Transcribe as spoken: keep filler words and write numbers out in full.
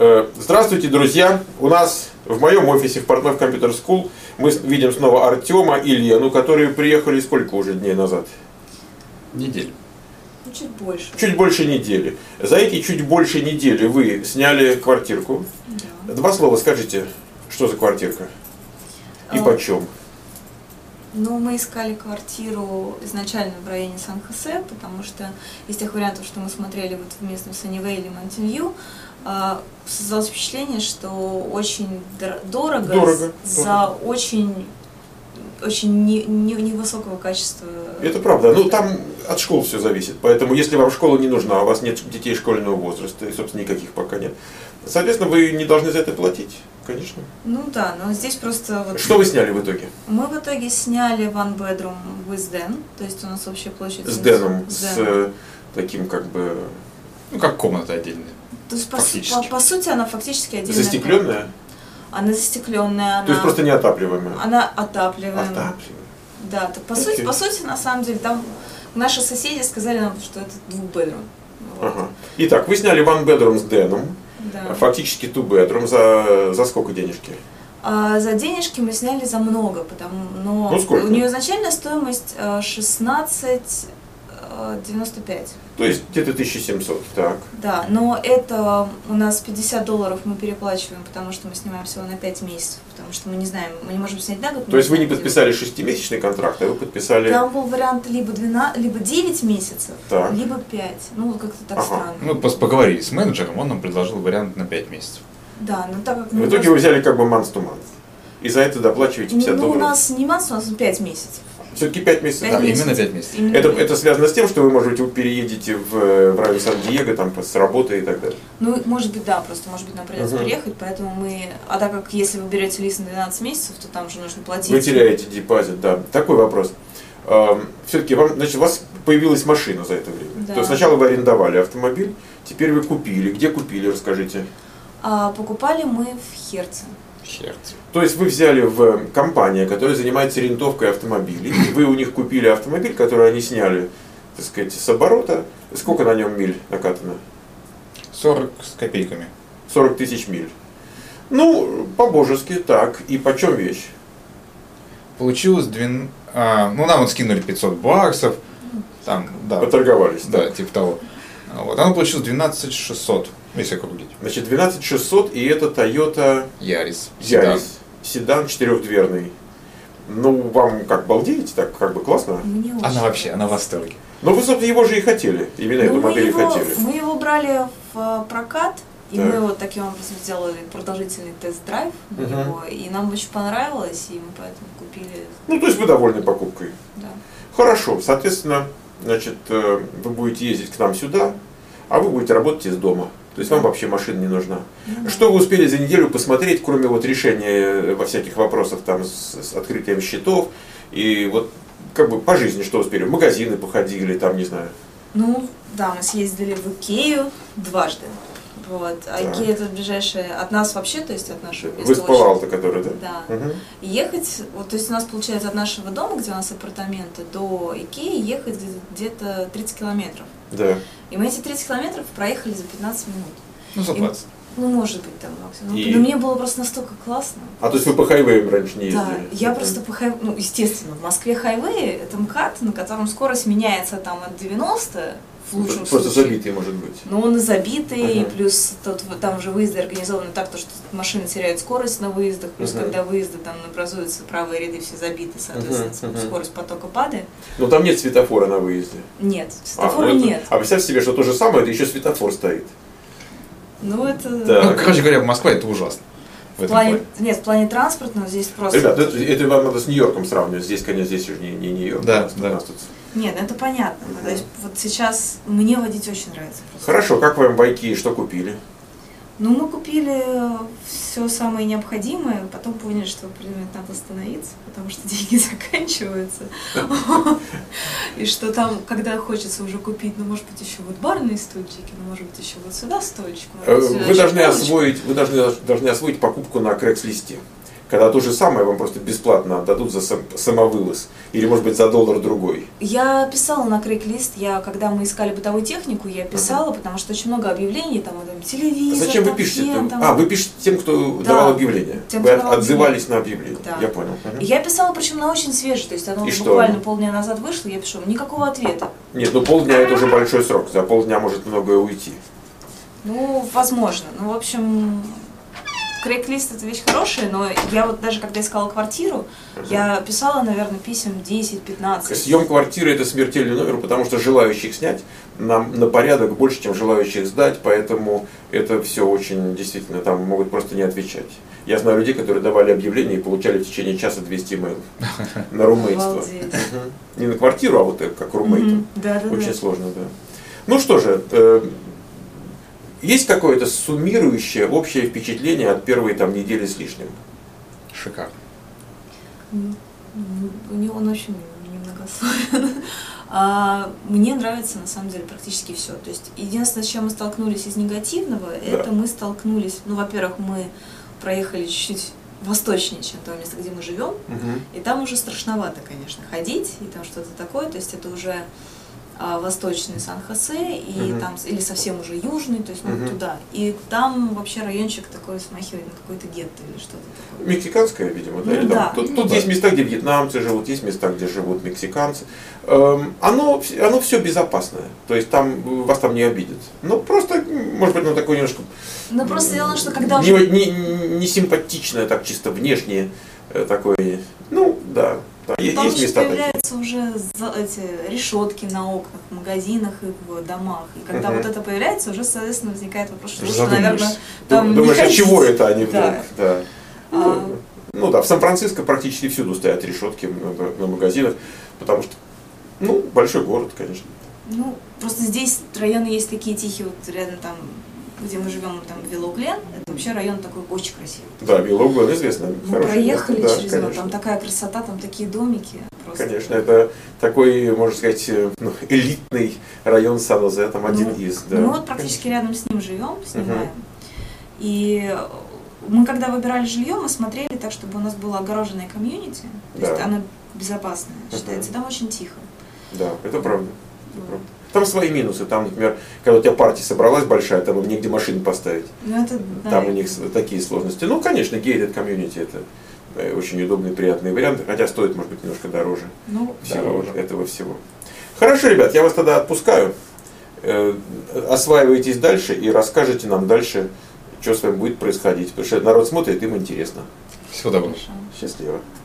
Здравствуйте, друзья! У нас в моем офисе в Портной Computer School мы видим снова Артема и Лену, которые приехали сколько уже дней назад? Неделю. Ну, чуть больше. Чуть больше недели. За эти чуть больше недели вы сняли квартирку. Да. Два слова скажите, что за квартирка и а, почем? Ну, мы искали квартиру изначально в районе Сан-Хосе, потому что из тех вариантов, что мы смотрели вот в местном Саннивейле или Маунтин-Вью, создалось впечатление, что очень дорого, дорого за дорого. очень, очень не, не, невысокого качества. Это правда. Ну, там от школ все зависит. Поэтому, если вам школа не нужна, у вас нет детей школьного возраста, и, собственно, никаких пока нет, соответственно, вы не должны за это платить. Конечно. Ну да, но здесь просто... Вот что вы сняли в итоге? Мы в итоге сняли one bedroom with den, то есть у нас общая площадь... С деном, с, с э, таким как бы... Ну, как комната отдельная. То есть, по, по, по сути, она фактически отдельная. Застекленная? Комната. Она застекленная. Она... То есть просто неотапливаемая? Она отапливаемая. Отапливаемая. Да, так, по, okay. сути, по сути, на самом деле, там наши соседи сказали нам, что это двухбедрум. Вот. Ага. Итак, вы сняли one bedroom с деном, да. Фактически two bedroom, за, за сколько денежки? А, за денежки мы сняли за много, потому, но ну, сколько? У нее изначальная стоимость шестнадцать девяносто пять. То есть где-то тысяча семьсот, так. Да, но это у нас пятьдесят долларов мы переплачиваем, потому что мы снимаем всего на пять месяцев, потому что мы не знаем, мы не можем снять на год. То есть вы не подписали шестимесячный контракт, а вы подписали... Там был вариант либо, двенадцать, либо девять месяцев, так. либо пять. Ну, как-то так ага. странно. Мы поговорили с менеджером, он нам предложил вариант на пять месяцев. Да, но так как... В итоге вы взяли как бы month to month. И за это доплачиваете пятьдесят долларов. Ну, у нас не month, у нас пять месяцев. Все-таки пять месяцев. Да, именно пять месяцев. Именно это, пять. это связано с тем, что вы, может быть, вы переедете в, в район Сан-Диего, там, с работы и так далее? Ну, может быть, да, просто, может быть, нам придется uh-huh. переехать, поэтому мы... А так как, если вы берете лист на двенадцать месяцев, то там же нужно платить. Вы теряете депозит, да. Такой вопрос. Все-таки вам, значит, у вас появилась машина за это время. Да. То есть сначала вы арендовали автомобиль, теперь вы купили. Где купили, расскажите? А, покупали мы в Херце. Херце. То есть вы взяли в компанию, которая занимается рентовкой автомобилей, вы у них купили автомобиль, который они сняли, так сказать, с оборота. Сколько на нем миль накатано? сорок с копейками. сорок тысяч миль. Ну, по-божески, так. И почем вещь? Получилось двенадцать... А, ну, нам вот скинули пятьсот баксов. Там, да. Поторговались. Да, так. Типа того. Вот. Оно получилось двенадцать шестьсот, если округлить. Значит, двенадцать шестьсот, и это Toyota Yaris. Yaris. Седан четырехдверный. Ну, вам как, балдеете? Так как бы классно? Мне она вообще, она в восторге. Ну, вы, собственно, его же и хотели. Именно ну, эту модель и его, хотели. Мы его брали в прокат. И так. мы вот таким образом сделали продолжительный тест-драйв на угу. него, и нам очень понравилось, и мы поэтому купили. Ну, то есть вы довольны покупкой? Да. Хорошо, соответственно, значит, вы будете ездить к нам сюда, а вы будете работать из дома. То есть вам вообще машина не нужна. Mm-hmm. Что вы успели за неделю посмотреть, кроме вот решения во всяких вопросах там с, с открытием счетов, и вот как бы по жизни что успели? В магазины походили, там, не знаю. Ну, да, мы съездили в Икею дважды. Вот. А Икея это ближайшая от нас вообще, то есть от нашего места. Выспавалта, который, да? Да. Угу. И ехать, вот, то есть у нас получается от нашего дома, где у нас апартаменты, до Икеи ехать где-то тридцать километров. Да. И мы эти тридцать километров проехали за пятнадцать минут. Ну, за двадцать. И, ну, может быть, там максимум. И... Но мне было просто настолько классно. А то есть вы по хайвеям раньше не ездили? Да, я это... просто по хайвею, ну, естественно, в Москве хайвей это МКАД, на котором скорость меняется там от девяноста, в лучшем просто случае. Просто забитый, может быть. Ну, он и забитый, uh-huh. и плюс тут, там же выезды организованы так, то, что машины теряют скорость на выездах, плюс uh-huh. когда выезды там образуются, правые ряды все забиты, соответственно, uh-huh. Uh-huh. скорость потока падает. Но там нет светофора на выезде? Нет, светофора а, ну нет. Это... А представьте себе, что то же самое, это еще светофор стоит. Ну, это... Да. Ну, короче говоря, Москва это ужасно. В плане, плане. Нет, в плане транспортного здесь просто... Ребят, это, это вам надо с Нью-Йорком сравнивать. Здесь, конечно, здесь уже не, не Нью-Йорк. Да, да. Тут... Нет, это понятно. Mm-hmm. То есть вот сейчас мне водить очень нравится. Просто. Хорошо, как вам байки, что купили? Ну, мы купили все самое необходимое, потом поняли, что например, надо остановиться, потому что деньги заканчиваются. И что там, когда хочется уже купить, ну, может быть, еще вот барные стульчики, ну, может быть, еще вот сюда стульчик. Вы должны освоить, вы должны, должны освоить покупку на Craigslist. когда то же самое вам просто бесплатно отдадут за сам, самовывоз, или может быть за доллар другой. Я писала на Craigslist, я, когда мы искали бытовую технику, я писала, uh-huh. потому что очень много объявлений, там, там телевизор, зачем там, вы пишете? фен, там... А, вы пишете тем, кто да, давал объявление. Тем, вы кто давал отзывались объявление. на объявление. Да. Я понял. Uh-huh. Я писала, причем на очень свежий, то есть оно И буквально что? полдня назад вышло, я пишу, никакого ответа. Нет, ну полдня это уже большой срок, за полдня может многое уйти. Ну, возможно. Ну, в общем, Craigslist это вещь хорошая, но я вот даже когда искала квартиру, uh-huh. я писала, наверное, писем десять-пятнадцать. Съем квартиры это смертельный номер, потому что желающих снять нам на порядок больше, чем желающих сдать, поэтому это все очень действительно, там могут просто не отвечать. Я знаю людей, которые давали объявления и получали в течение часа двести имейлов на румейтство. Не на квартиру, а вот как румейтом. Очень сложно, да. Ну что же, есть какое-то суммирующее общее впечатление от первой там недели с лишним? Шикарно. У него он очень немногословен. А мне нравится на самом деле практически все. То есть единственное, с чем мы столкнулись из негативного, да. это мы столкнулись, ну, во-первых, мы проехали чуть-чуть восточнее, чем то место, где мы живем, угу. и там уже страшновато, конечно, ходить, и там что-то такое, то есть это уже а, восточный Сан-Хосе, и угу. там, или совсем уже южный, то есть ну, угу. туда. И там вообще райончик такой смахивает на какой-то гетто или что-то такое. Мексиканское, видимо, да? Ну, Или, да. Тут, тут да. есть места, где вьетнамцы живут, есть места, где живут мексиканцы. Эм, оно, оно все безопасное, то есть там вас там не обидят. Ну, просто, может быть, оно такое немножко... Ну, просто дело, что когда не, уже... Не, не симпатичное, так чисто внешне, такое, ну, да. Да, Потому есть что места появляются такие. Уже эти решетки на окнах, в магазинах и в домах. И когда угу. вот это появляется, уже, соответственно, возникает вопрос, что, что наверное, там думаешь, не а чего это они вдруг? Да. Да. А... Ну, ну да, в Сан-Франциско практически всюду стоят решетки на, на магазинах, потому что, ну, большой город, конечно. Ну, просто здесь районы есть такие тихие, вот рядом там, где мы живем, там Виллоу Глен, это вообще район такой очень красивый. Да, Виллоу Глен известно. Мы проехали место. через да, него, там такая красота, там такие домики. Просто. Конечно, это такой, можно сказать, ну, элитный район Сан-Хосе, там один ну, из. Да. Мы вот практически рядом с ним живем, снимаем. Угу. И мы когда выбирали жилье, мы смотрели так, чтобы у нас было огороженное комьюнити, то да. есть оно безопасное считается, угу. там очень тихо. Да, это правда. Это правда. Там свои минусы. Там, например, когда у тебя партия собралась большая, там им негде машину поставить. Ну, это, да, там у них такие сложности. Ну, конечно, gated community это очень удобный и приятный вариант, хотя стоит, может быть, немножко дороже ну, всего дороже. этого всего. Хорошо, ребят, я вас тогда отпускаю. Осваивайтесь дальше и расскажете нам дальше, что с вами будет происходить. Потому что народ смотрит, им интересно. Всего доброго. Счастливо.